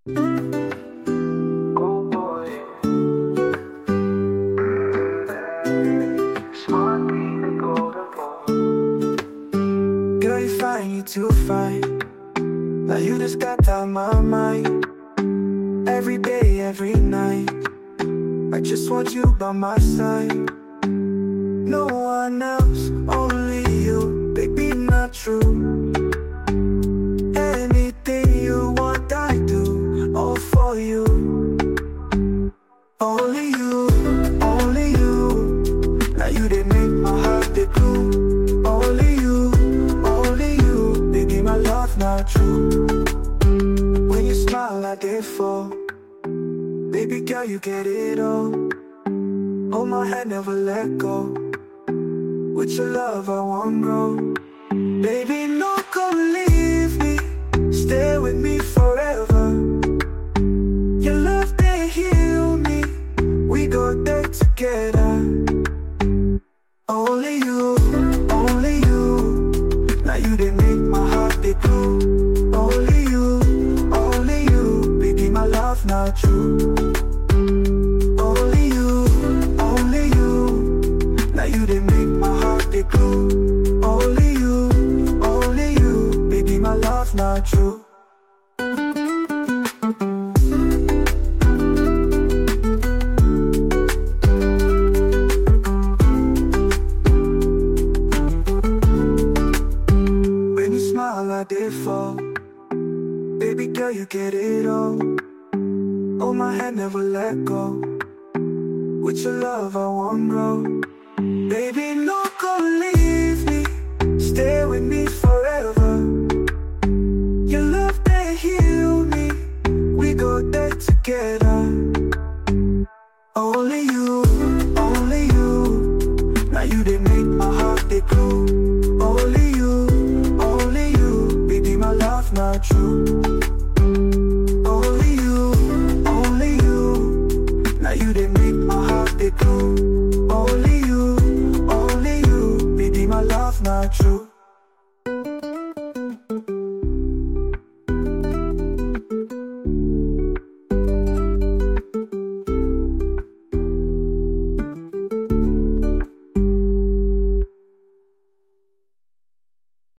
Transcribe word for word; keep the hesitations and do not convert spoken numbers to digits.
Oh boy, smart being a golden boy. Girl, you fine, you too fine. Now you just got out my mind. Every day, every night, I just want you by my side. No one else, only you. Baby, not true. Anything you want, I do. All for you. Only you, only you. Now you did make my heart they glue. Only you, only you. Baby, my love not true. When you smile, I did fall. Baby girl, you get it all. Hold my hand, never let go. With your love, I won't grow. Baby, no, come leave me. Stay with me forever. Your love, they heal me. We go there together. Only you, only you. Now you, they make my heart, they glue. Only you, only you. Baby, my love not true. Only you, only you. Now you, they make my heart, they glue. Only you, only you. Baby, my love not true. When you smile, I did fall. Baby girl, you get it all. Hold my hand, never let go. With your love, I won't grow. Baby, no, come leave me. Stay with me forever. Your love, they heal me. We go there together. Only you, only you. Now you, they make my heart, they glue. Only you, only you. Baby, my love not true. Only you, only you. Now you, they make my heart, they glue.